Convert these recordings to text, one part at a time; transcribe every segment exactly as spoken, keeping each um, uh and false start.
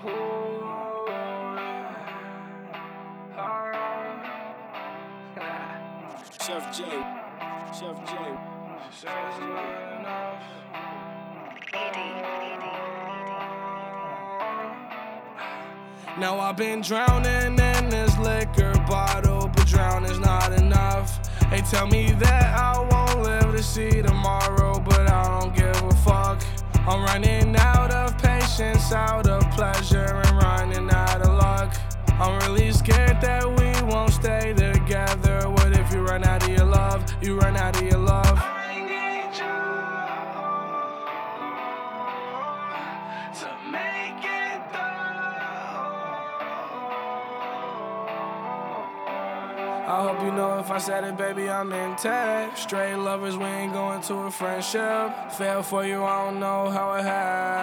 Chef J, Chef J. Now I've been drowning in this liquor bottle, but drowning's not enough. They tell me that I won't live to see tomorrow, but I don't give a fuck. I'm running out of patience, out of pleasure, and running out of luck. I'm really scared that we won't stay together. What if you run out of your love? You run out of your love. I need you to make it through. I hope you know if I said it, baby, I'm intact. Straight lovers, we ain't going to a friendship. Fell for you, I don't know how it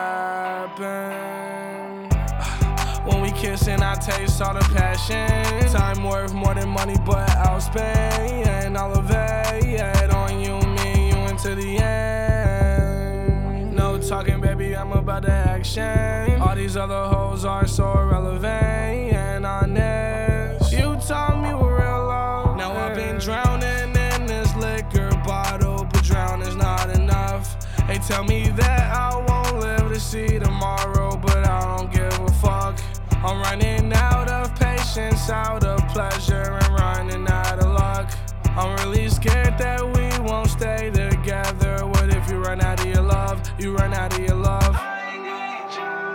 happened. When we kissin', I taste all the passion. Time worth more than money, but I'll spend all of it, yeah, on you, me, you into the end. No talking, baby, I'm about the action. All these other hoes are so irrelevant and honest. You taught me what real love. Now I've been drowning in this liquor bottle, but drowning's not enough. They tell me that I won't live to see tomorrow, but I don't give a fuck. I'm running out of patience, out of pleasure, and running out of luck. I'm really scared that we won't stay together. What if you run out of your love? You run out of your love. I need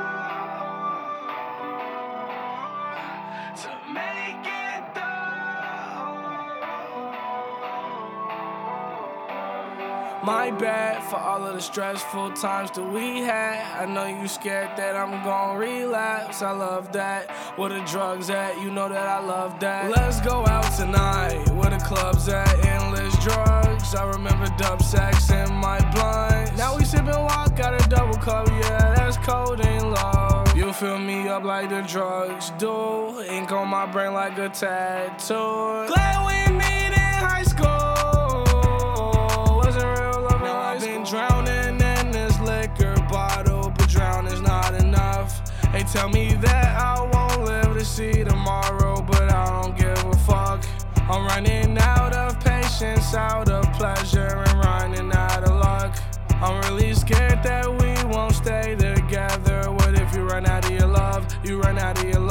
you to make it through. My bad for all of the stressful times that we had. I know you scared that I'm gon' relapse. I love that. Where the drugs at? You know that I love that. Let's go out tonight. Where the clubs at? Endless drugs. I remember dub sex in my blunt. Now we sippin' walk out a double cup. Yeah, that's codeine love. You fill me up like the drugs do. Ink on my brain like a tattoo. Glad we meet in high school. Drowning in this liquor bottle, but drowning's not enough. They tell me that I won't live to see tomorrow, but I don't give a fuck. I'm running out of patience, out of pleasure, and running out of luck. I'm really scared that we won't stay together. What if you run out of your love? You run out of your love.